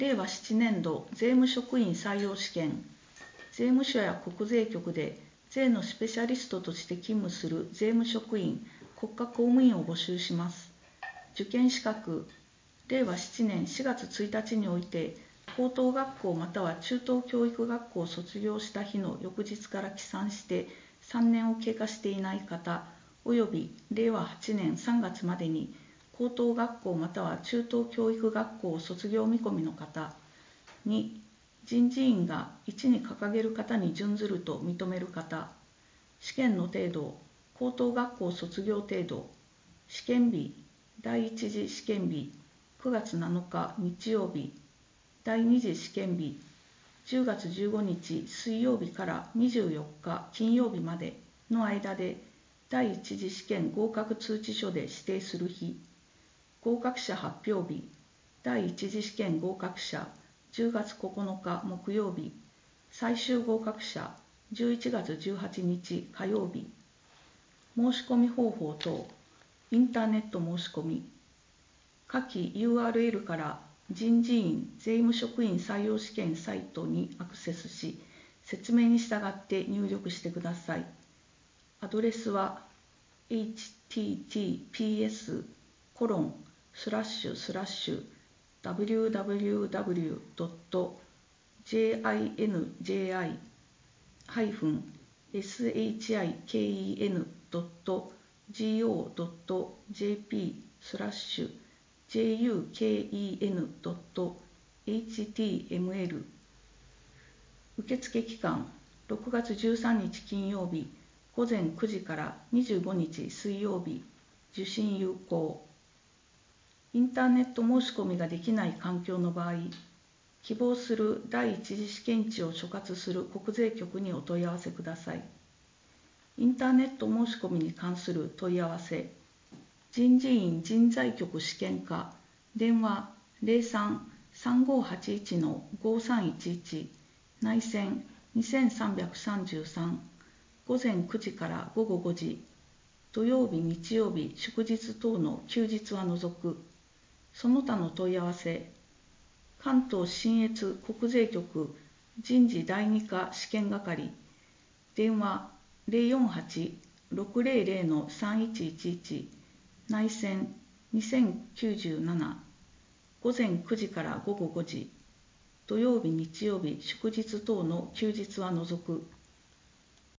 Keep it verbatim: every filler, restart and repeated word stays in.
れいわななねん度税務職員採用試験、税務署や国税局で税のスペシャリストとして勤務する税務職員、国家公務員を募集します。受験資格、れいわななねんしがつついたちにおいて、高等学校または中等教育学校を卒業した日の翌日から起算してさんねんを経過していない方、およびれいわはちねんさんがつまでに高等学校または中等教育学校を卒業見込みの方。に、人事院がいちに掲げる方に準ずると認める方。試験の程度、高等学校卒業程度。試験日、第一次試験日、くがつなのか日曜日。第二次試験日、じゅうがつじゅうごにち水曜日からにじゅうよっか金曜日までの間で、第一次試験合格通知書で指定する日。合格者発表日、第一次試験合格者、じゅうがつここのか木曜日。最終合格者、じゅういちがつじゅうはちにち火曜日。申し込み方法等、インターネット申し込み。下記 ユーアールエル から人事院税務職員採用試験サイトにアクセスし、説明に従って入力してください。アドレスは エイチティーティーピーエスコロンスラッシュスラッシュダブリューダブリューダブリュードットジェイアイエヌジェイアイハイフンエスエイチアイケーイーエヌドットジーオードットジェーピースラッシュジェイユーケーイーエヌドットエイチティーエムエル。 受付期間ろくがつじゅうさんにち金曜日ごぜんくじからにじゅうごにち水曜日。受信有効。インターネット申し込みができない環境の場合、希望する第一次試験地を所轄する国税局にお問い合わせください。インターネット申し込みに関する問い合わせ、人事院人材局試験課、電話 ゼロさん さんごはちいち ごさんいちいち、内線にさんさんさんさん、ごぜんくじからごごごじ、土曜日、日曜日、祝日等の休日は除く。その他の問い合わせ、関東信越国税局人事第二課試験係、電話 ゼロよんはち ろくゼロゼロ さんいちいちいち、内線にせんきゅうじゅうなな、ごぜんくじからごごごじ、土曜日、日曜日、祝日等の休日は除く。